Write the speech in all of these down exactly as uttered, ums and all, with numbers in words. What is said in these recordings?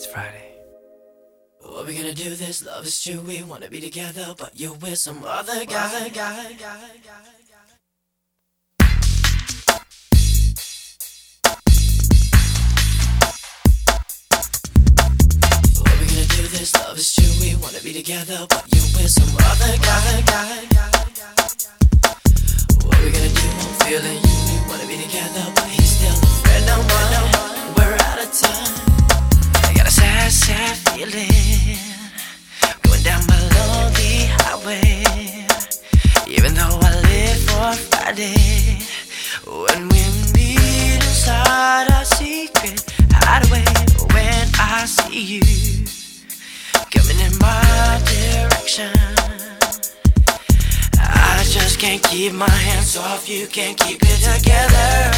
Friday. What we gonna do? This love is true. We wanna be together, but you're with some other guy. guy, guy, guy, guy. What we gonna do? This love is true. We wanna be together, but you're with some other guy. guy, guy, guy. What we gonna do? I'm feeling you. We wanna be together, but he's still a friend of mine. We're out of time. I got a sad, sad feeling going down my lonely highway. Even though I live for Friday, when we meet inside our secret hideaway, when I see you coming in my direction, I just can't keep my hands off you, can't keep it together.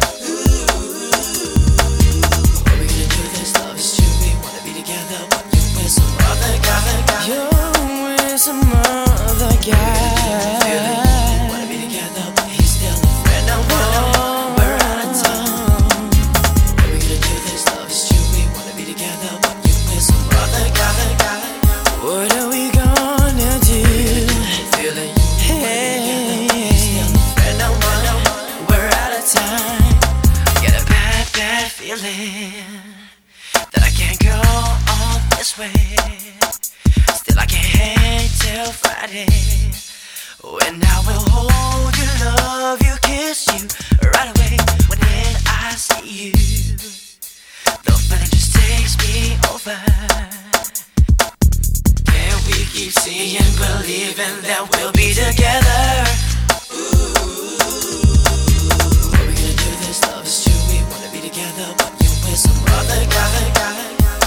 You're with some other guy. Wanna be together, but he's still a friend of mine. We're out of time. What we gonna do? This love is true. We wanna be together, but you're with some other guy. What are we gonna do? Feeling you. Hey, he's still a friend of mine. We're out of time. Got a bad, bad feeling that I can't go on this way. Still I can't hang till Friday, when I will hold you, love you, kiss you right away. When then I see you, the feeling just takes me over. Can we keep seeing, believing that we'll be together? Ooh, what we gonna do? This love is true. We wanna be together, but you're with some other guy. guy.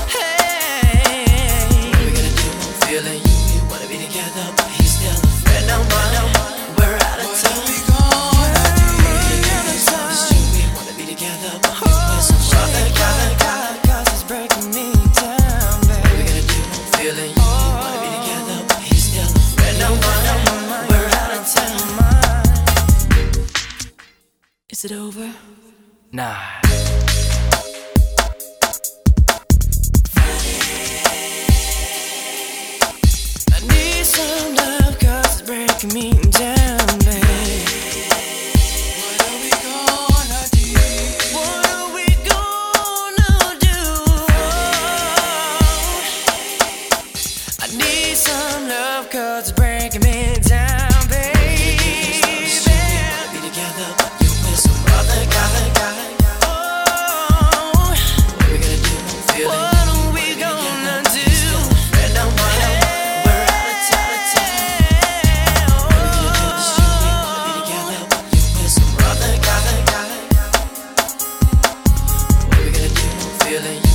Feeling you, we wanna be together, but he's still a friend of mine. We're out of time. What are we gonna do? We wanna be together, but he's with some other guy. Cause it's breaking me down, baby. What we gonna do? I'm feeling you, we wanna be together, but he's still a friend of mine. We're out of time. Is it over? Nah. Some love, cause it's breaking me down, babe. What are we gonna do? What are we gonna do? I need some love, cause it's breaking me down, babe. Wanna be together, but you're with some other guy. Oh, what are we gonna do? I'm feeling. What are we gonna do? Friend of mine. Feeling